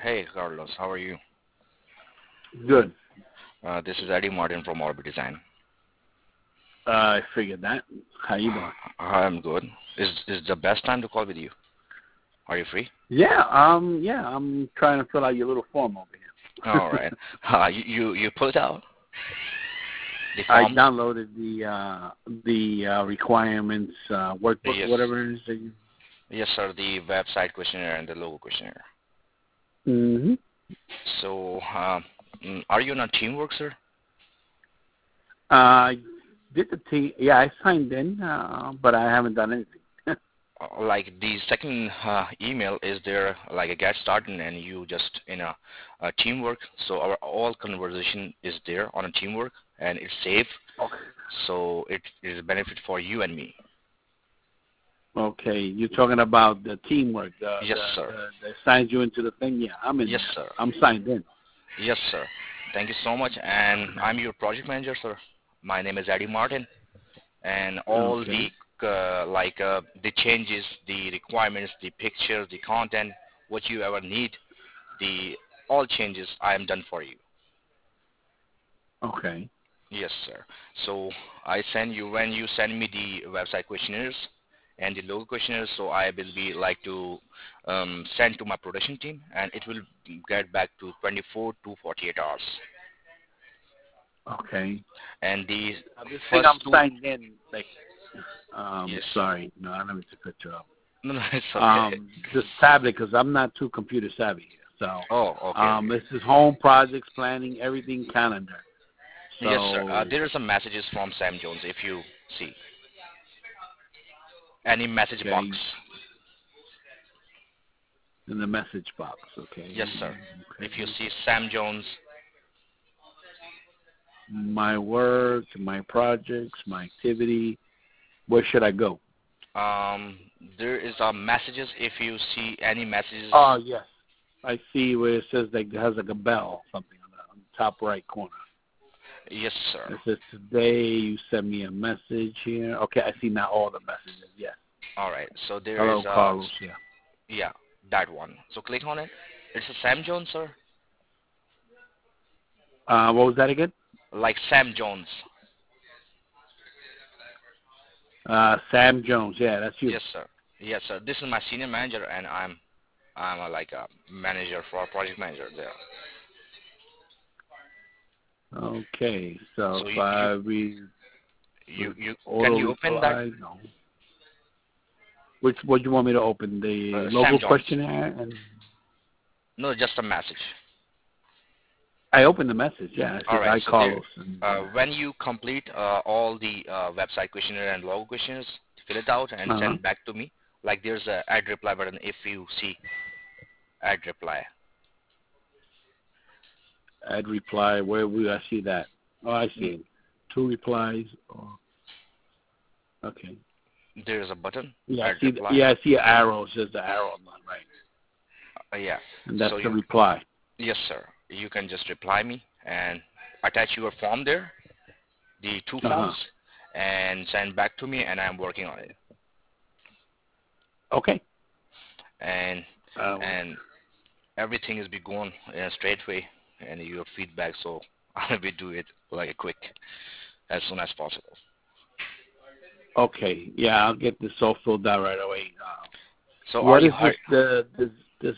Hey, Carlos, how are you? Good. This is Eddie Martin from Orbit Design. I figured that. How you doing? I'm good. Is the best time to call with you? Are you free? Yeah, I'm trying to fill out your little form over All here. right. You put out the I form? downloaded the requirements workbook, Yes. whatever it is that you. Yes, sir. The website questionnaire and the logo questionnaire. Mm-hmm. So, are you on a teamwork, sir? I did the T. Yeah, I signed in, but I haven't done anything. Like the second email is there, like a get started, and you just in a teamwork. So our all conversation is there on a teamwork, and it's safe. Okay. So it is a benefit for you and me. Okay, you're talking about the teamwork, Yes, sir. that signs you into the thing. Yeah, I'm in Yes, there. sir. I'm signed in. Yes, sir. Thank you so much. And I'm your project manager, sir. My name is Eddie Martin, and all Okay. the changes, the requirements, the pictures, the content, what you ever need, the all changes I am done for you. Okay. Yes, sir. So I send you when you send me the website questionnaires and the logo questionnaires. So I will be like to send to my production team, and it will get back to 24 to 48 hours. Okay. And the This thing first I'm two, signed in, like, yes, sir. sorry, no, I don't mean to cut you off. No, no, it's okay. This tablet, because I'm not too computer savvy here. Oh, So, okay, okay. this is home projects, planning, everything, calendar. Yes, sir. So, There are some messages from Sam Jones. If you see any message box, okay, in the message box, yes, okay, sir. If you okay. see Sam Jones, My work, my projects, my activity. Where should I go? um, there is messages. If you see any messages, Oh, yes. I see where it says like it has like a bell, something on the top right corner. yes, sir. It says today you sent me a message here. Okay, I see now all the messages. Yes. All right. So there is Hello, Carlos. Yeah. yeah, that one. So click on it. It's a Sam Jones, sir. What was that again? Like Sam Jones. Sam Jones. Yeah, that's you. Yes, sir. Yes, sir. This is my senior manager, and I'm like a manager for project manager there. Okay. So So if I read you can auto you open that reply, no. What do you want me to open? The Sam logo Jones? questionnaire, and No, just a message. I opened the message. Yeah, it All says right. I So there, Carlos. And, when you complete all the website questionnaire and logo questionnaires, fill it out and uh-huh. send back to me. Like there's a add reply button if you see add reply. Add reply. Where will I see that? Oh, I see Mm, it. Two replies. Oh, okay. there's a button Yeah, I add see. reply. Yeah, I see an arrow. It says the arrow on the right, Yeah. and that's So the you reply. yes sir. You can just reply me and attach your form there, the two Uh huh. forms, and send back to me, and I'm working on it. Okay. And Um, and everything is be going in a straight way, and your feedback. So I will do it like a quick as soon as possible. okay. Yeah, I'll get this all filled out right away. So are What you is this? This.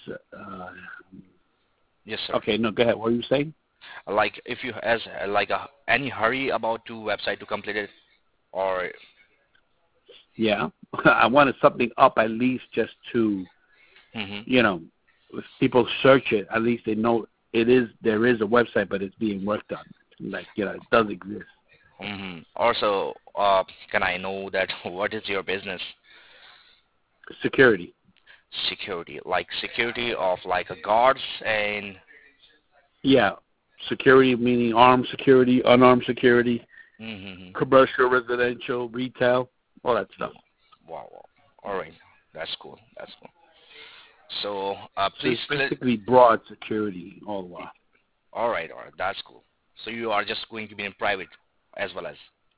yes sir. Okay. No, go ahead. What are you saying? Like if you as like any hurry about to website to complete it, or Yeah. I wanted something up at least just to, hmm if people search it, at least they know there is a website, but it's being worked on. Like, it does exist. also can I know that what is your business? Security. Security, like security of like a guards and Yeah. Security meaning armed security, unarmed security, mm-hmm. commercial, residential, retail, all that stuff. Wow, wow. All right, that's cool. That's cool. So So please it's click. basically broad security all the while. All right, that's cool. So you are just going to be in private as well as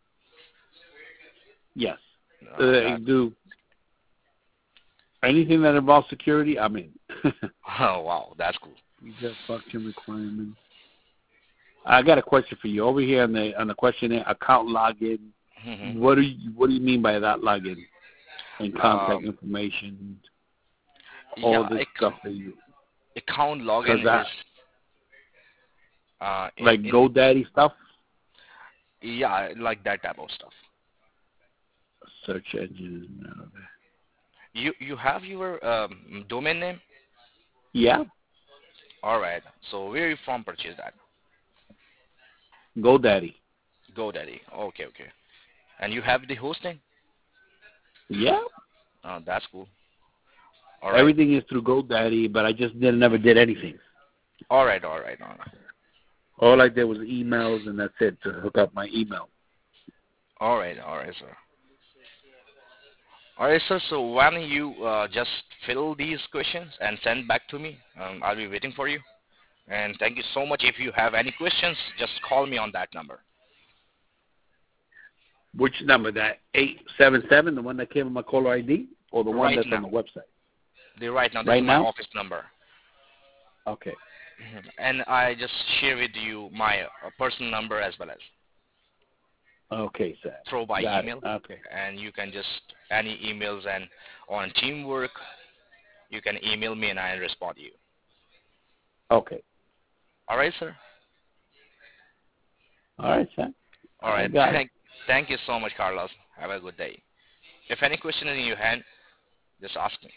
Yes. I that. do anything that involves security, I'm in. Oh wow, that's cool. Visa function requirements. I got a question for you over here on the questionnaire. Account login. Hmm. What do you mean by that login? And contact Um, information, all yeah, this stuff that you. account Cause login I is like in GoDaddy stuff, yeah, like that type of stuff. search engine. You have your domain name? Yeah, All right. So where you from purchase that? GoDaddy. GoDaddy. Okay, okay. And you have the hosting? Yeah, That's cool. All right. everything is through GoDaddy, but I just never did anything. All right, all right, all right. All I did was emails, and that's it to hook up my email. All right, sir. All right, sir. So when you just fill these questions and send back to me, I'll be waiting for you. And thank you so much. If you have any questions, just call me on that number. Which number? That 877, the one that came on my caller ID, or the one Right that's on now. the website? Right now, this is Right my now? office number. Okay. Mhm. And I just share with you my personal number as well as Okay, sir. throw by Got it. email. Okay. And you can just any emails and on teamwork, you can email me and I'll respond to you. Okay. All right, sir. All right, sir. All I right. got it. Thank you so much, Carlos. Have a good day. If any question in your hand, just ask me.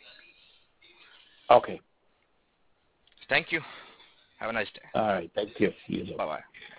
Okay. Thank you. Have a nice day. All right. Thank you. You too. Bye bye.